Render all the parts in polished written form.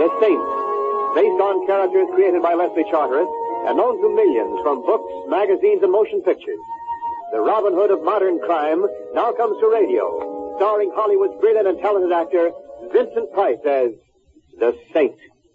Saint, based on characters created by Leslie Charteris and known to millions from books, magazines, and motion pictures. The Robin Hood of modern crime now comes to radio, starring Hollywood's brilliant and talented actor Vincent Price as the Saint.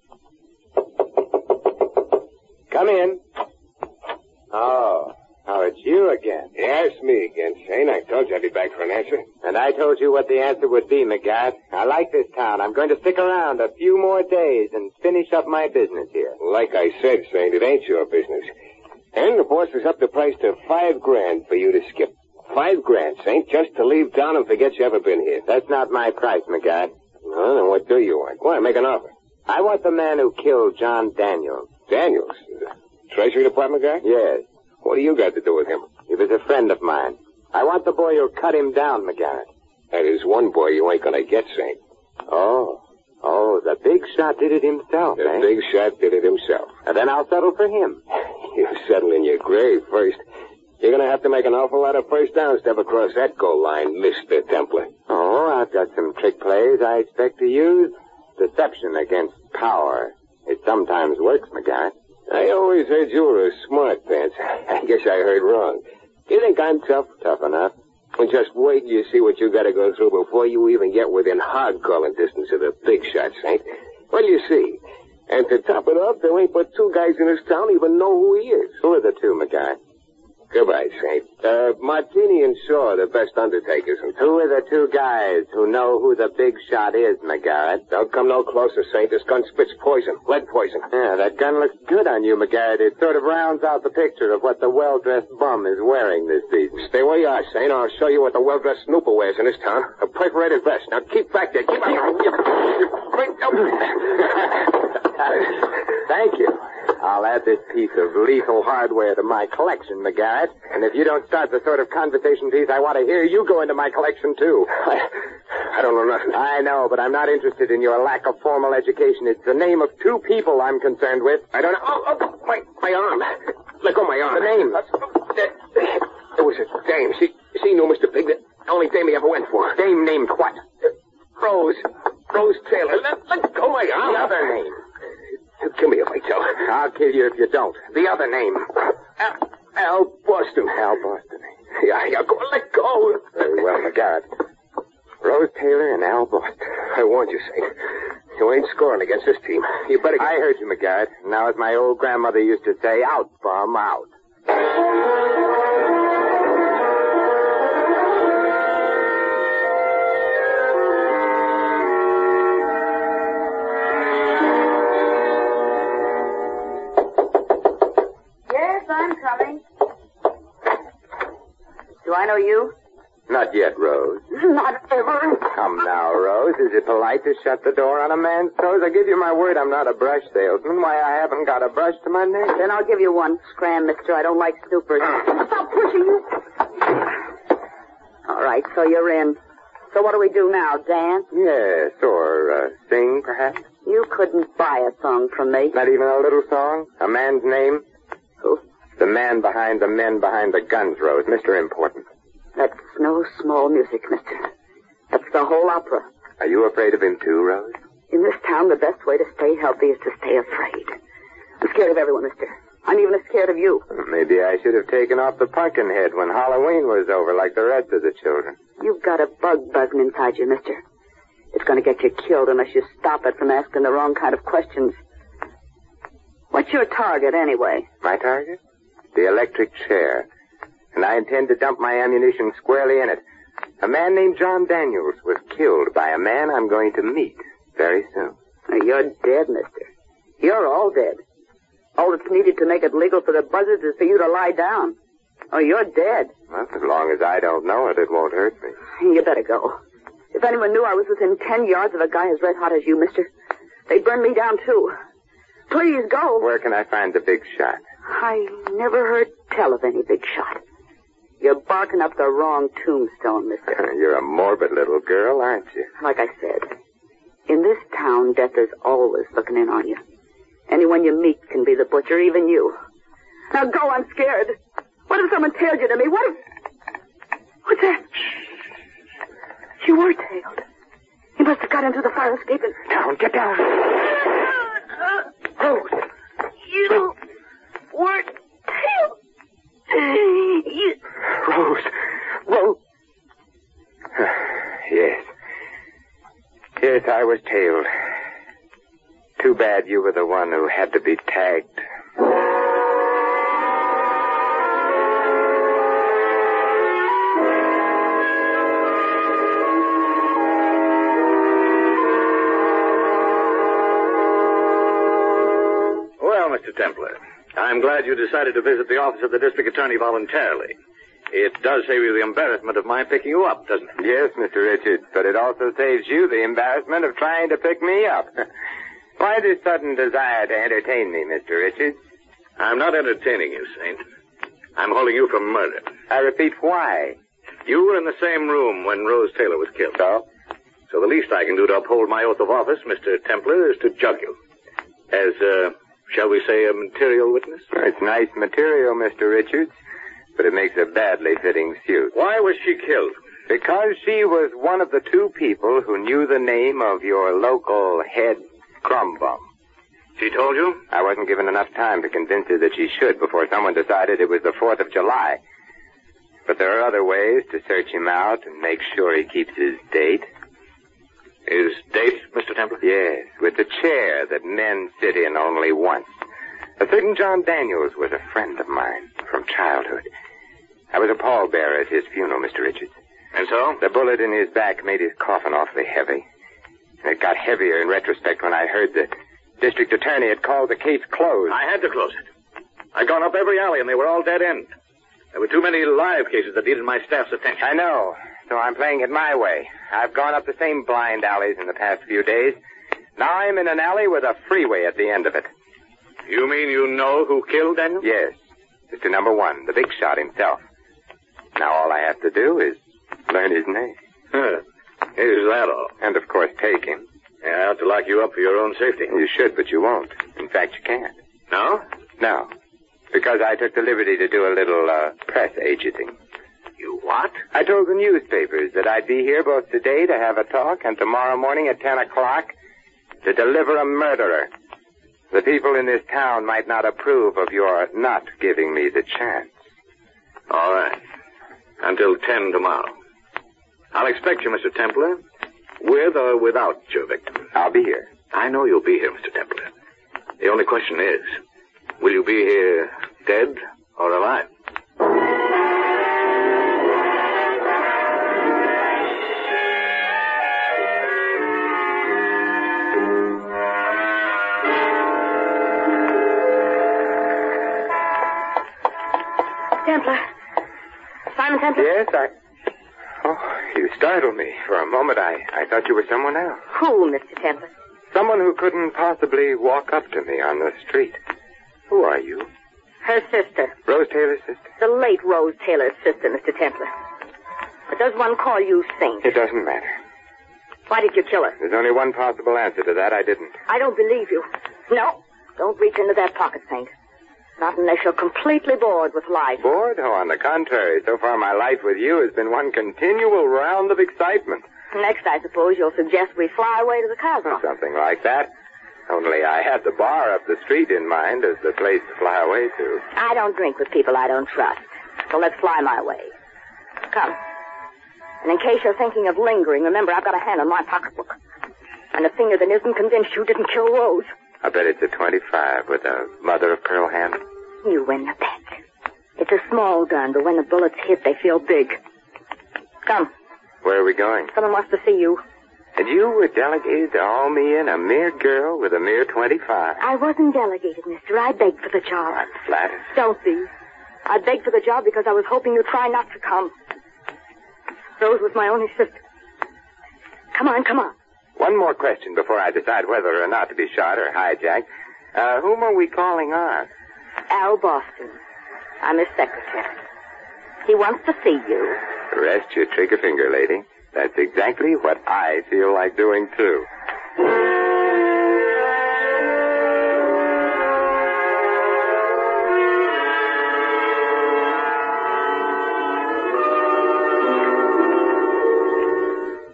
Come in. Oh, it's you again. Yeah, it's me again, Saint. I told you I'd be back for an answer. And I told you what the answer would be, McGatt. I like this town. I'm going to stick around a few more days and finish up my business here. Like I said, Saint, it ain't your business. And the boss has upped the price to $5,000 for you to skip. $5,000, Saint, just to leave town and forget you ever been here. That's not my price, McGatt. Well, then what do you want? Go on, make an offer. I want the man who killed John Daniels. Daniels? Treasury Department guy? Yes. What do you got to do with him? He was a friend of mine. I want the boy who cut him down, McGarrett. That is one boy you ain't gonna get, Saint. Oh, the big shot did it himself, The big shot did it himself. And then I'll settle for him. You settle in your grave first. You're gonna have to make an awful lot of first downs to step across that goal line, Mr. Templar. Oh, I've got some trick plays I expect to use. Deception against power. It sometimes works, McGarrett. I always heard you were a smart pants. I guess I heard wrong. You think I'm tough? Tough enough. Well, just wait till you see what you gotta go through before you even get within hard-calling distance of the big shot, Saint. Well, you see. And to top it off, there ain't but two guys in this town even know who he is. Who are the two, McGarrett? Goodbye, Saint. Martini and Shaw are the best undertakers. And who are the two guys who know who the big shot is, McGarrett? Don't come no closer, Saint. This gun spits poison. Lead poison. Yeah, that gun looks good on you, McGarrett. It sort of rounds out the picture of what the well-dressed bum is wearing this season. Stay where you are, Saint. I'll show you what the well-dressed snooper wears in this town. A perforated vest. Now keep back there. Keep Thank you. I'll add this piece of lethal hardware to my collection, McGarrett. And if you don't start the sort of conversation piece I want to hear, you go into my collection, too. I don't know nothing. I know, but I'm not interested in your lack of formal education. It's the name of two people I'm concerned with. I don't know. My arm. Let go of my arm. The name. It was a dame. She knew Mr. Pig. The only dame he ever went for. Dame named what? Rose Taylor. Let go of my arm. The other name. Kill me if I tell. I'll kill you if you don't. The other name. Al Boston. Al Boston. Yeah, go. Let go. Very well, McGarrett. Rose Taylor and Al Boston. I warned you, Saint. You ain't scoring against this team. You better get... I heard you, McGarrett. Now, as my old grandmother used to say, out, bum, out. Do I know you? Not yet, Rose. Not ever. Come now, Rose. Is it polite to shut the door on a man's toes? I give you my word I'm not a brush salesman. Why, I haven't got a brush to my name. Then I'll give you one. Scram, mister. I don't like snoopers. Stop pushing you. All right, so you're in. So what do we do now? Dance? Yes, or sing, perhaps. You couldn't buy a song from me. Not even a little song? A man's name? Who? The man behind the men behind the guns, Rose. Mr. Important. That's no small music, mister. That's the whole opera. Are you afraid of him, too, Rose? In this town, the best way to stay healthy is to stay afraid. I'm scared of everyone, mister. I'm even as scared of you. Maybe I should have taken off the pumpkin head when Halloween was over like the rest of the children. You've got a bug buzzing inside you, mister. It's going to get you killed unless you stop it from asking the wrong kind of questions. What's your target, anyway? My target? The electric chair. And I intend to dump my ammunition squarely in it. A man named John Daniels was killed by a man I'm going to meet very soon. You're dead, mister. You're all dead. All that's needed to make it legal for the buzzards is for you to lie down. Oh, you're dead. Well, as long as I don't know it, it won't hurt me. You better go. If anyone knew I was within 10 yards of a guy as red hot as you, mister, they'd burn me down, too. Please go. Where can I find the big shot? I never heard tell of any big shot. You're barking up the wrong tombstone, mister. You're a morbid little girl, aren't you? Like I said, in this town, death is always looking in on you. Anyone you meet can be the butcher, even you. Now go, I'm scared. What if someone tailed you to me? What if... What's that? You were tailed. You must have got into the fire escape and... Down, get down. Rose, you were tailed. You... Rose. Yes. Yes, I was tailed. Too bad you were the one who had to be tagged. Well, Mr. Templar, I'm glad you decided to visit the office of the district attorney voluntarily. It does save you the embarrassment of my picking you up, doesn't it? Yes, Mr. Richards, but it also saves you the embarrassment of trying to pick me up. Why this sudden desire to entertain me, Mr. Richards? I'm not entertaining you, Saint. I'm holding you for murder. I repeat, why? You were in the same room when Rose Taylor was killed. So the least I can do to uphold my oath of office, Mr. Templar, is to jug you. As, shall we say, a material witness? It's nice material, Mr. Richards, but it makes a badly fitting suit. Why was she killed? Because she was one of the two people who knew the name of your local head crumb bum. She told you? I wasn't given enough time to convince her that she should before someone decided it was the 4th of July. But there are other ways to search him out and make sure he keeps his date. His date, Mr. Templar? Yes, with the chair that men sit in only once. A certain John Daniels was a friend of mine from childhood. I was a pallbearer at his funeral, Mr. Richards. And so? The bullet in his back made his coffin awfully heavy. And it got heavier in retrospect when I heard the district attorney had called the case closed. I had to close it. I'd gone up every alley, and they were all dead end. There were too many live cases that needed my staff's attention. I know, so I'm playing it my way. I've gone up the same blind alleys in the past few days. Now I'm in an alley with a freeway at the end of it. You mean you know who killed Daniel? Yes. Mr. Number 1, the big shot himself. Now all I have to do is learn his name. Is that all? And, of course, take him. Yeah, I ought to lock you up for your own safety. You should, but you won't. In fact, you can't. No? No. Because I took the liberty to do a little, press agenting. You what? I told the newspapers that I'd be here both today to have a talk and tomorrow morning at 10 o'clock to deliver a murderer. The people in this town might not approve of your not giving me the chance. All right. Until 10 tomorrow. I'll expect you, Mr. Templar, with or without your victim. I'll be here. I know you'll be here, Mr. Templar. The only question is, will you be here dead or alive? Templar. Simon Templar? Yes, Oh, you startled me. For a moment, I thought you were someone else. Who, Mr. Templar? Someone who couldn't possibly walk up to me on the street. Who are you? Her sister. Rose Taylor's sister? The late Rose Taylor's sister, Mr. Templar. But does one call you Saint? It doesn't matter. Why did you kill her? There's only one possible answer to that. I didn't. I don't believe you. No. Don't reach into that pocket, Saint. Not unless you're completely bored with life. Bored? Oh, on the contrary. So far, my life with you has been one continual round of excitement. Next, I suppose you'll suggest we fly away to the Cosmos. Something like that. Only I had the bar up the street in mind as the place to fly away to. I don't drink with people I don't trust. So let's fly my way. Come. And in case you're thinking of lingering, remember I've got a hand on my pocketbook. And a finger that isn't convinced you didn't kill Rose. I bet it's a 25 with a mother-of-pearl handle. You win the bet. It's a small gun, but when the bullets hit, they feel big. Come. Where are we going? Someone wants to see you. And you were delegated to haul me in, a mere girl with a mere 25. I wasn't delegated, mister. I begged for the job. I'm flattered. Don't be. I begged for the job because I was hoping you'd try not to come. Rose was my only sister. Come on, come on. One more question before I decide whether or not to be shot or hijacked. Whom are we calling on? Al Boston. I'm his secretary. He wants to see you. Rest your trigger finger, lady. That's exactly what I feel like doing, too.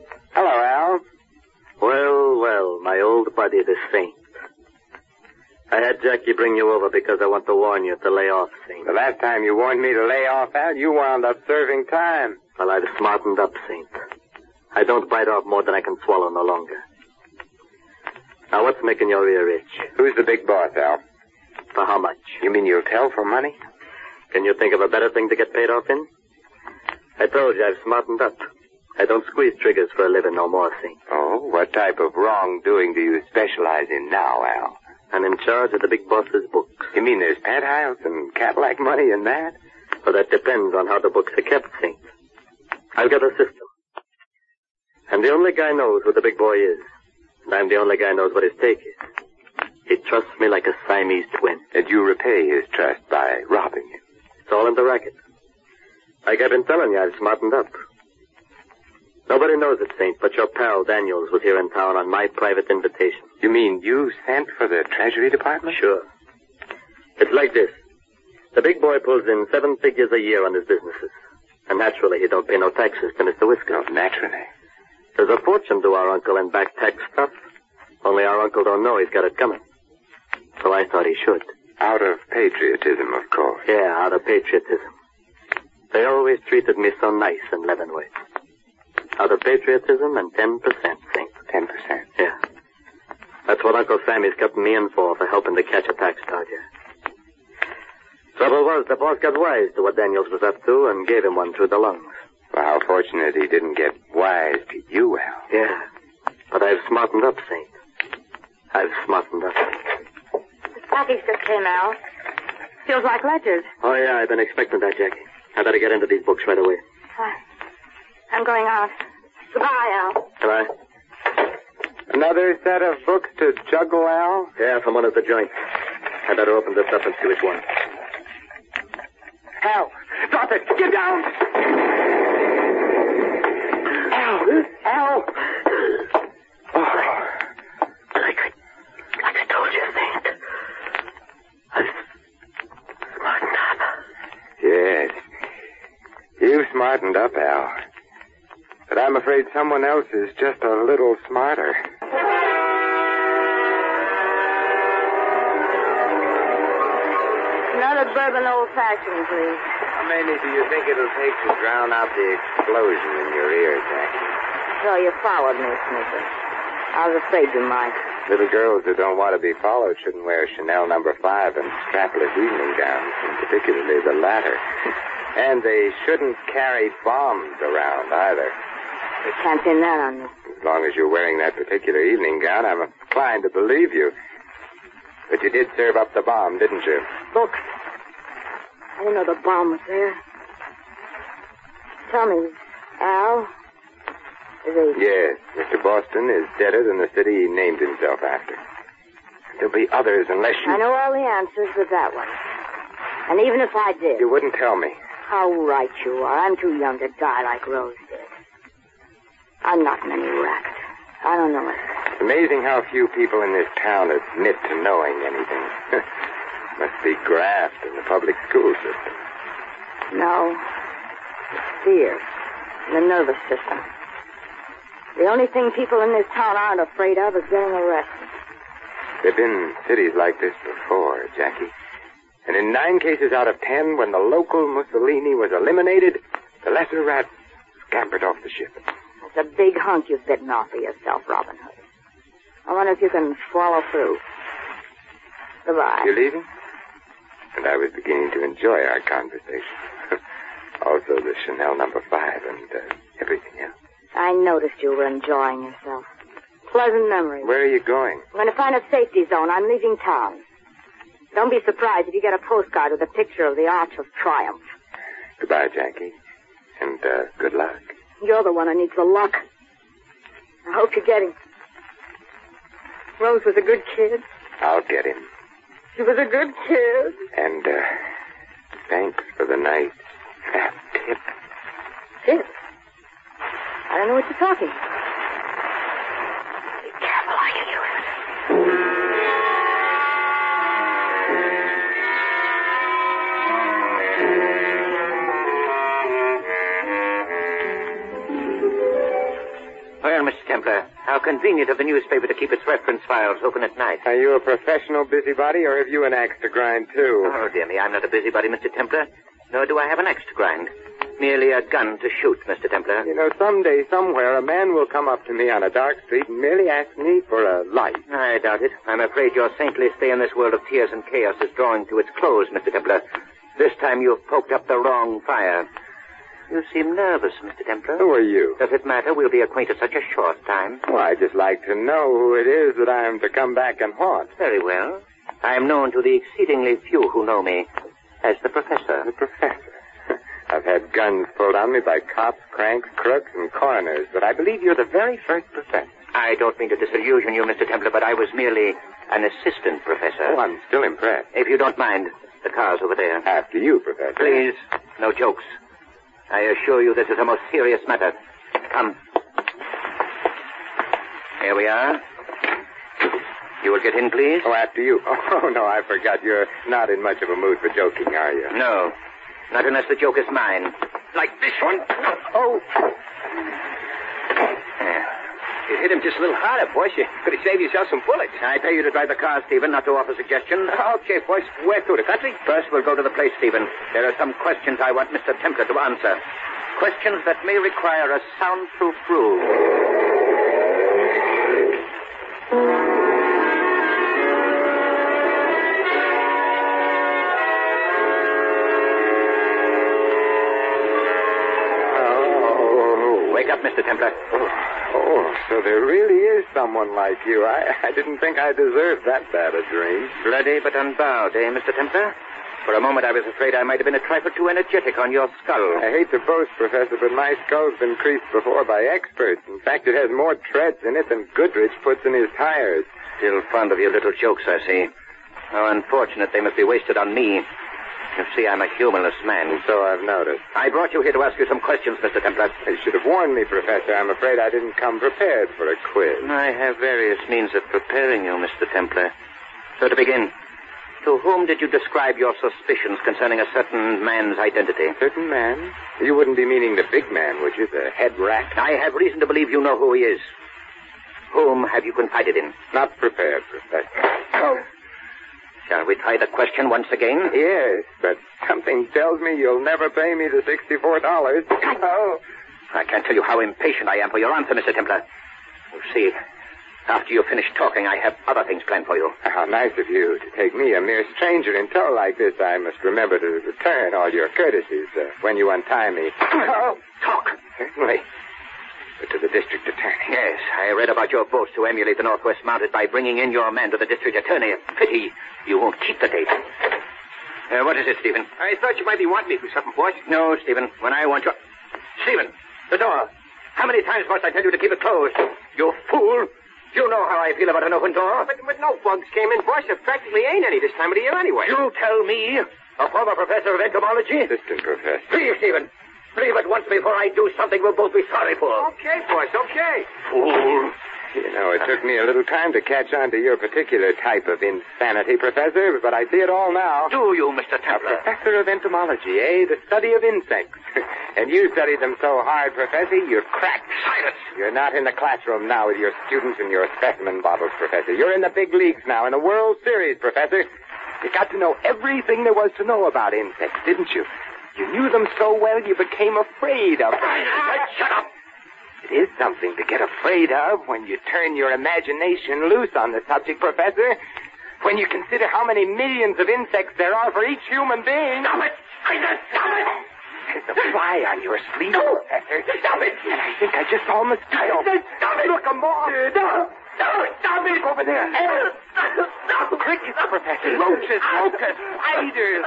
Hello, Al. Well, my old buddy, the Saint. I had Jackie bring you over because I want to warn you to lay off, Saint. The last time you warned me to lay off, Al, you wound up serving time. Well, I've smartened up, Saint. I don't bite off more than I can swallow no longer. Now, what's making your ear itch? Who's the big boss, Al? For how much? You mean you'll tell for money? Can you think of a better thing to get paid off in? I told you I've smartened up. I don't squeeze triggers for a living no more, Saint. Oh, what type of wrongdoing do you specialize in now, Al? I'm in charge of the big boss's books. You mean there's penthouse and Cadillac money in that? Well, that depends on how the books are kept, Saint. I've got a system. And the only guy knows who the big boy is. And I'm the only guy knows what his take is. He trusts me like a Siamese twin. And you repay his trust by robbing him. It's all in the racket. Like I've been telling you, I've smartened up. Nobody knows it, Saint, but your pal Daniels was here in town on my private invitation. You mean you sent for the Treasury Department? Sure. It's like this. The big boy pulls in 7 figures a year on his businesses. And naturally, he don't pay no taxes to Mr. Whisker. Oh, naturally. There's a fortune to our uncle in back tax stuff. Only our uncle don't know he's got it coming. So I thought he should. Out of patriotism, of course. Yeah, out of patriotism. They always treated me so nice in Leavenworth. Out of patriotism and 10%, Saint. 10%? Yeah. That's what Uncle Sammy's cutting me in for helping to catch a tax dodger. Trouble was, the boss got wise to what Daniels was up to and gave him one through the lungs. Well, how fortunate he didn't get wise to you, Al. Yeah. But I've smartened up, Saint. I've smartened up. The package just came out. Feels like ledgers. Oh, yeah, I've been expecting that, Jackie. I better get into these books right away. I'm going out. Goodbye, Al. Goodbye. Another set of books to juggle, Al? Yeah, from one of the joints. I better open this up and see which one. Al, drop it. Get down. Al. Oh. Like I told you, Saint. I've smartened up. Yes. You've smartened up, Al. But I'm afraid someone else is just a little smarter. Another bourbon old-fashioned, please. How many do you think it'll take to drown out the explosion in your ear, Jackie? So you followed me, Snicker. I was afraid you might. Little girls who don't want to be followed shouldn't wear Chanel No. 5 and strapless evening gowns, and particularly the latter. And they shouldn't carry bombs around, either. You can't pin that on me. As long as you're wearing that particular evening gown, I'm inclined to believe you. But you did serve up the bomb, didn't you? Books. I didn't know the bomb was there. Tell me, Al, is he... Yes, Mr. Boston is deader than the city he named himself after. There'll be others unless you... I know all the answers but that one. And even if I did... You wouldn't tell me. How right you are. I'm too young to die like Rose did. I'm not in any racket. I don't know it. It's amazing how few people in this town admit to knowing anything. Must be graft in the public school system. No. It's fear. And the nervous system. The only thing people in this town aren't afraid of is getting arrested. There have been cities like this before, Jackie. And in 9 cases out of 10, when the local Mussolini was eliminated, the lesser rat scampered off the ship. It's a big hunk you've bitten off of yourself, Robin Hood. I wonder if you can swallow through. Goodbye. You're leaving? And I was beginning to enjoy our conversation. Also the Chanel No. 5 and everything else. I noticed you were enjoying yourself. Pleasant memories. Where are you going? I'm going to find a safety zone. I'm leaving town. Don't be surprised if you get a postcard with a picture of the Arch of Triumph. Goodbye, Jackie. And good luck. You're the one who needs the luck. I hope you get him. Rose was a good kid. I'll get him. She was a good kid. And thanks for the night. Tip. Tip? I don't know what you're talking about. Be careful how you use it. Well, Mr. Templar, how convenient of the newspaper to keep its reference files open at night. Are you a professional busybody, or have you an axe to grind, too? Oh, dear me, I'm not a busybody, Mr. Templar. Nor do I have an axe to grind. Merely a gun to shoot, Mr. Templar. You know, someday, somewhere, a man will come up to me on a dark street and merely ask me for a light. I doubt it. I'm afraid your saintly stay in this world of tears and chaos is drawing to its close, Mr. Templar. This time you've poked up the wrong fire. You seem nervous, Mr. Templar. Who are you? Does it matter? We'll be acquainted such a short time. Well, I'd just like to know who it is that I am to come back and haunt. Very well. I am known to the exceedingly few who know me as the Professor. The Professor? I've had guns pulled on me by cops, cranks, crooks, and coroners, but I believe you're the very first Professor. I don't mean to disillusion you, Mr. Templar, but I was merely an assistant Professor. Oh, I'm still impressed. If you don't mind, the car's over there. After you, Professor. Please, no jokes. I assure you this is a most serious matter. Come. Here we are. You will get in, please? Oh, after you. Oh, no, I forgot. You're not in much of a mood for joking, are you? No. Not unless the joke is mine. Like this one. Oh. You hit him just a little harder, boys. You could have saved yourself some bullets. I pay you to drive the car, Stephen, not to offer suggestions. Okay, boys. Where to, the country? First, we'll go to the place, Stephen. There are some questions I want Mr. Templar to answer. Questions that may require a soundproof room. Wake up, Mr. Templar. Oh, so there really is someone like you. I didn't think I deserved that bad a dream. Bloody but unbowed, eh, Mr. Templar? For a moment I was afraid I might have been a trifle too energetic on your skull. I hate to boast, Professor, but my skull's been creased before by experts. In fact, it has more treads in it than Goodrich puts in his tires. Still fond of your little jokes, I see. How unfortunate they must be wasted on me. You see, I'm a humorless man. So I've noticed. I brought you here to ask you some questions, Mr. Templar. You should have warned me, Professor. I'm afraid I didn't come prepared for a quiz. I have various means of preparing you, Mr. Templar. So to begin, to whom did you describe your suspicions concerning a certain man's identity? Certain man? You wouldn't be meaning the big man, would you? The head rat? I have reason to believe you know who he is. Whom have you confided in? Not prepared, Professor. Oh. Shall we try the question once again? Yes, but something tells me you'll never pay me the $64. Oh. I can't tell you how impatient I am for your answer, Mr. Templar. You see, after you finish talking, I have other things planned for you. How nice of you to take me, a mere stranger, in tow like this. I must remember to return all your courtesies when you untie me. Oh, talk. Certainly. But to the district attorney. Yes, I read about your boast to emulate the Northwest Mounted by bringing in your man to the district attorney. Pity you won't keep the date. What is it, Stephen? I thought you might be wanting me for something, boys. No, Stephen. When I want you... Stephen, the door. How many times must I tell you to keep it closed? You fool. You know how I feel about an open door. But no bugs came in, boys. There practically ain't any this time of the year anyway. You tell me, a former professor of entomology? Assistant professor. Please, Stephen. Leave at once before I do something we'll both be sorry for. Okay, boys, okay. Fool. You know, it took me a little time to catch on to your particular type of insanity, Professor, but I see it all now. Do you, Mr. Templar? A professor of entomology, eh? The study of insects. And you studied them so hard, Professor, you're cracked. Silence. You're not in the classroom now with your students and your specimen bottles, Professor. You're in the big leagues now, in the World Series, Professor. You got to know everything there was to know about insects, didn't you? You knew them so well you became afraid of them. Shut up. It is something to get afraid of when you turn your imagination loose on the subject, Professor. When you consider how many millions of insects there are for each human being. Stop it! I said stop it! There's a fly on your sleeve, No. Professor. Stop it! And I think I just saw a mosquito. I said stop it! Look, a moth. Stop! Stop it! Over there. Crickets, Professor. Roaches, locusts, spiders.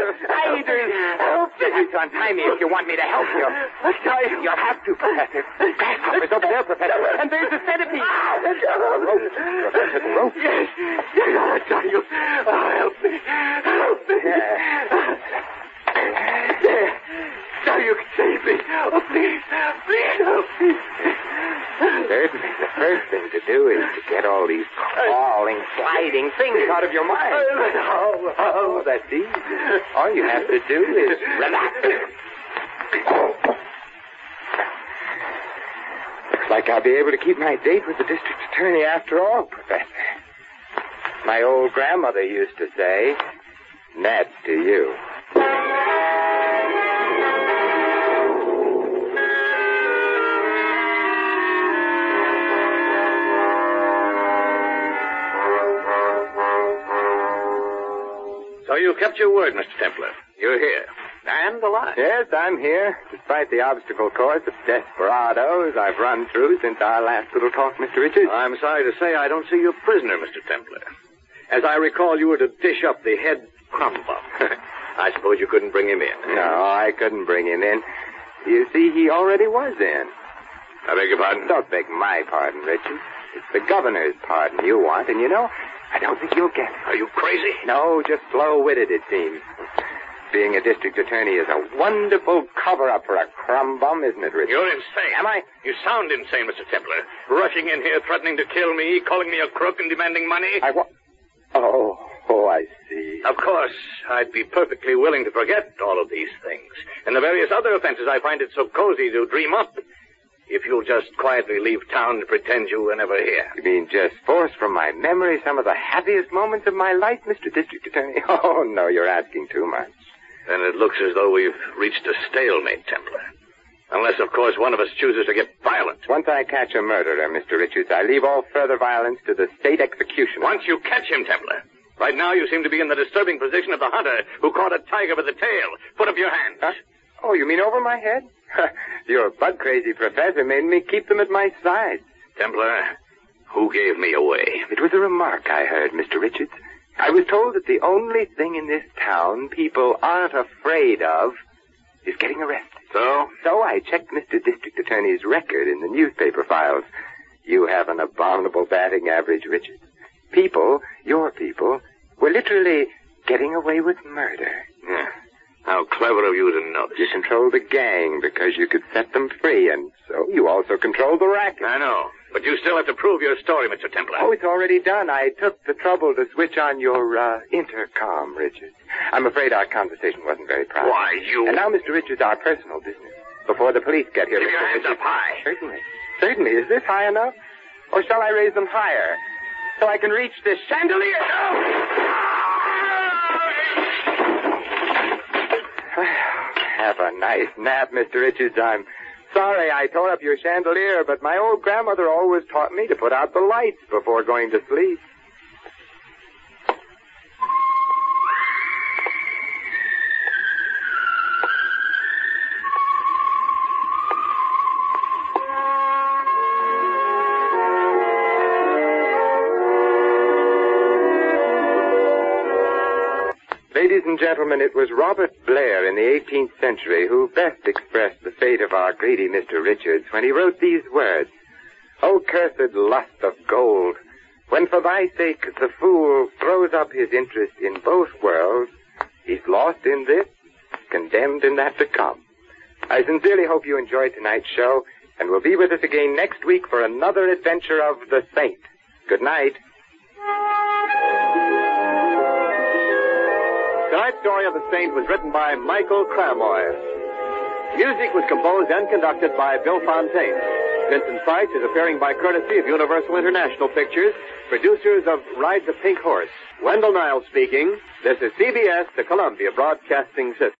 Help me. You have to untie me if you want me to help you. You'll have to, Professor. Grasshoppers over there, Professor. And there's a centipede. Roach, Professor, the roach. Yes, I tell you. Help me. Help me. There. Now you can save me. Oh, please. Please help me. Certainly, the first thing to do is to get all these crawling, sliding things out of your mind. Oh, that's easy. All you have to do is relax. like I'll be able to keep my date with the district attorney after all, Professor. My old grandmother used to say, Nat to you. So you kept your word, Mr. Templar. You're here. And alive. Yes, I'm here, despite the obstacle course of desperados I've run through since our last little talk, Mr. Richards. I'm sorry to say I don't see you prisoner, Mr. Templar. As I recall, you were to dish up the head crumb bum. I suppose you couldn't bring him in. No, I couldn't bring him in. You see, he already was in. I beg your pardon? Don't beg my pardon, Richards. It's the governor's pardon you want, and you know, I don't think you'll get it. Are you crazy? No, just slow-witted, it seems. Being a district attorney is a wonderful cover-up for a crumb bum, isn't it, Richard? You're insane. Am I? You sound insane, Mr. Templar. Rushing in here, threatening to kill me, calling me a crook and demanding money. Oh, I see. Of course, I'd be perfectly willing to forget all of these things. And the various other offenses I find it so cozy to dream up. If you'll just quietly leave town and pretend you were never here. You mean just force from my memory some of the happiest moments of my life, Mr. District Attorney? Oh, no, you're asking too much. Then it looks as though we've reached a stalemate, Templar. Unless, of course, one of us chooses to get violent. Once I catch a murderer, Mr. Richards, I leave all further violence to the state executioner. Once you catch him, Templar. Right now you seem to be in the disturbing position of the hunter who caught a tiger by the tail. Put up your hands. Huh? Oh, you mean over my head? Your bug-crazy professor made me keep them at my sides. Templar, who gave me away? It was a remark I heard, Mr. Richards. I was told that the only thing in this town people aren't afraid of is getting arrested. So I checked Mr. District Attorney's record in the newspaper files. You have an abominable batting average, Richards. People, your people, were literally getting away with murder. Yeah. How clever of you to know this. You controlled the gang because you could set them free, and so you also controlled the racket. I know. But you still have to prove your story, Mr. Templar. Oh, it's already done. I took the trouble to switch on your, intercom, Richards. I'm afraid our conversation wasn't very private. Why, you... And now, Mr. Richards, our personal business. Before the police get here, Keep Mr. your hands Richards. up high. Certainly. Certainly. Is this high enough? Or shall I raise them higher? So I can reach this chandelier? Have a nice nap, Mr. Richards. I'm sorry I tore up your chandelier, but my old grandmother always taught me to put out the lights before going to sleep. Ladies and gentlemen, it was Robert Blair in the 18th century who best expressed the fate of our greedy Mr. Richards when he wrote these words. O cursed lust of gold, when for thy sake the fool throws up his interest in both worlds, he's lost in this, condemned in that to come. I sincerely hope you enjoyed tonight's show, and will be with us again next week for another adventure of the Saint. Good night. Tonight's story of the Saint was written by Michael Cramoy. Music was composed and conducted by Bill Fontaine. Vincent Price is appearing by courtesy of Universal International Pictures, producers of Ride the Pink Horse. Wendell Niles speaking. This is CBS, the Columbia Broadcasting System.